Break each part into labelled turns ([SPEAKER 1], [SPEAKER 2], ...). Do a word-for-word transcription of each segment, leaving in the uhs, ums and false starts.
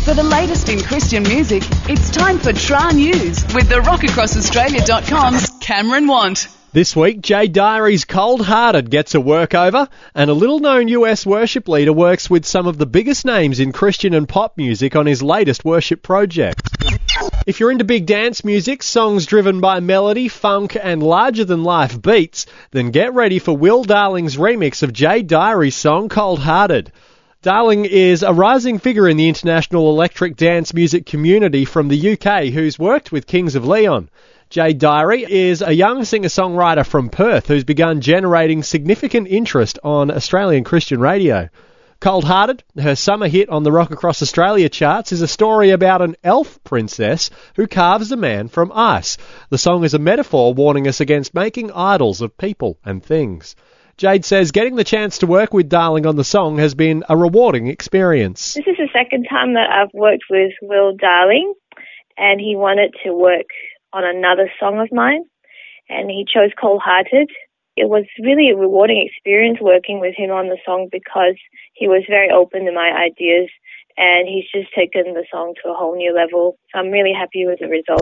[SPEAKER 1] For the latest in Christian music, it's time for Tra News with the rock across australia dot com's Cameron Want.
[SPEAKER 2] This week, Jay Diary's Cold Hearted gets a workover, and a little-known U S worship leader works with some of the biggest names in Christian and pop music on his latest worship project. If you're into big dance music, songs driven by melody, funk, and larger-than-life beats, then get ready for Will Darling's remix of Jay Diary's song Cold Hearted. Darling is a rising figure in the international electric dance music community from the U K who's worked with Kings of Leon. Jay Diary is a young singer-songwriter from Perth who's begun generating significant interest on Australian Christian radio. Cold Hearted, her summer hit on the Rock Across Australia charts, is a story about an elf princess who carves a man from ice. The song is a metaphor warning us against making idols of people and things. Jade says getting the chance to work with Darling on the song has been a rewarding experience.
[SPEAKER 3] This is the second time that I've worked with Will Darling, and he wanted to work on another song of mine, and he chose Cold Hearted. It was really a rewarding experience working with him on the song because he was very open to my ideas, and he's just taken the song to a whole new level. So I'm really happy with the result.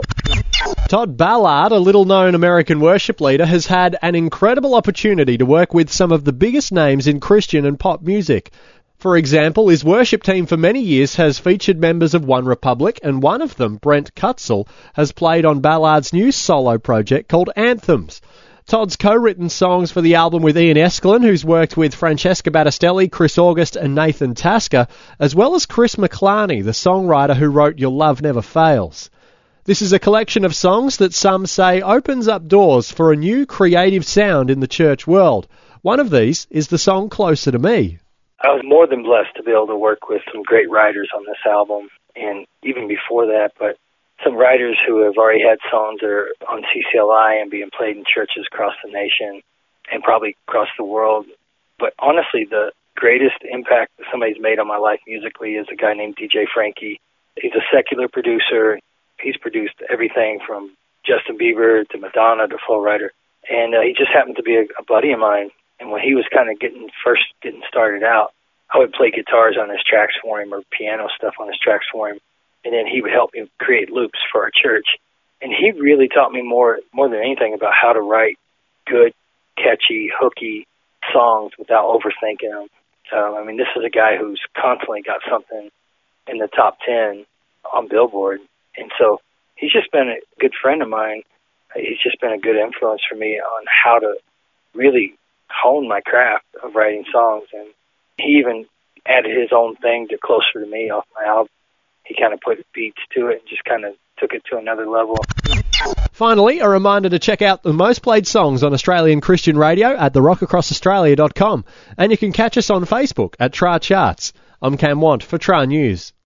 [SPEAKER 2] Todd Ballard, a little-known American worship leader, has had an incredible opportunity to work with some of the biggest names in Christian and pop music. For example, his worship team for many years has featured members of One Republic, and one of them, Brent Kutzel, has played on Ballard's new solo project called Anthems. Todd's co-written songs for the album with Ian Eskelin, who's worked with Francesca Battistelli, Chris August and Nathan Tasker, as well as Chris McClarney, the songwriter who wrote Your Love Never Fails. This is a collection of songs that some say opens up doors for a new creative sound in the church world. One of these is the song Closer to Me.
[SPEAKER 4] I was more than blessed to be able to work with some great writers on this album, and even before that, but some writers who have already had songs that are on C C L I and being played in churches across the nation and probably across the world. But honestly, the greatest impact that somebody's made on my life musically is a guy named D J Frankie. He's a secular producer. He's produced everything from Justin Bieber to Madonna to Flo Rida. And uh, he just happened to be a, a buddy of mine. And when he was kind of getting first getting started out, I would play guitars on his tracks for him or piano stuff on his tracks for him. And then he would help me create loops for our church. And he really taught me more more than anything about how to write good, catchy, hooky songs without overthinking them. Um, I mean, this is a guy who's constantly got something in the top ten on Billboard. And so he's just been a good friend of mine. He's just been a good influence for me on how to really hone my craft of writing songs. And he even added his own thing to Closer to Me off my album. He kind of put beats to it and just kind of took it to another level.
[SPEAKER 2] Finally, a reminder to check out the most played songs on Australian Christian radio at the rock across australia dot com. And you can catch us on Facebook at Tra Charts. I'm Cam Want for Tra News.